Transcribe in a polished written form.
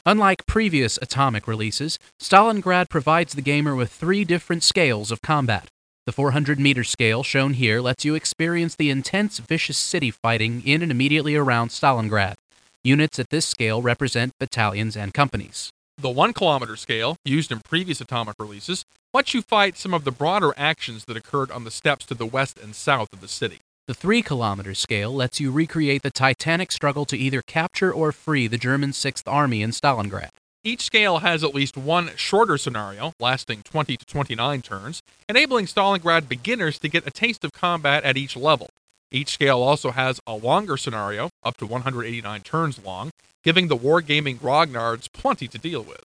Unlike previous Atomic releases, Stalingrad provides the gamer with 3 different scales of combat. The 400-meter scale, shown here, lets you experience the intense, vicious city fighting in and immediately around Stalingrad. Units at this scale represent battalions and companies. The 1 kilometer scale, used in previous Atomic releases, lets you fight some of the broader actions that occurred on the steppes to the west and south of the city. The 3-kilometer scale lets you recreate the titanic struggle to either capture or free the German 6th Army in Stalingrad. Each scale has at least one shorter scenario, lasting 20 to 29 turns, enabling Stalingrad beginners to get a taste of combat at each level. Each scale also has a longer scenario, up to 189 turns long, giving the wargaming grognards plenty to deal with.